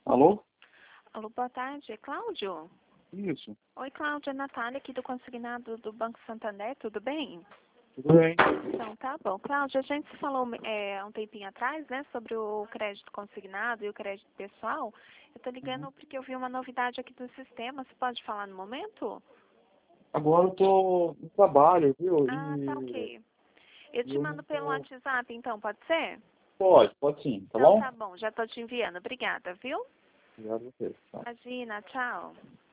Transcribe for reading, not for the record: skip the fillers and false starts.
Alô? Alô, boa tarde. É Cláudio? Isso. Oi, Cláudio. É Natália aqui do Consignado do Banco Santander. Tudo bem? Tudo bem? Então, tá bom. Cláudio, a gente falou há um tempinho atrás, né, sobre o crédito consignado e o crédito pessoal. Eu tô ligando porque eu vi uma novidade aqui do sistema. Você pode falar no momento? Agora eu tô no trabalho, viu? Ah, tá ok. Eu E te eu não mando pelo tô... WhatsApp, então, pode ser? Pode sim, tá Então bom? tá bom, já tô te enviando. Obrigada, viu? Obrigado a você. Tá. Imagina, tchau.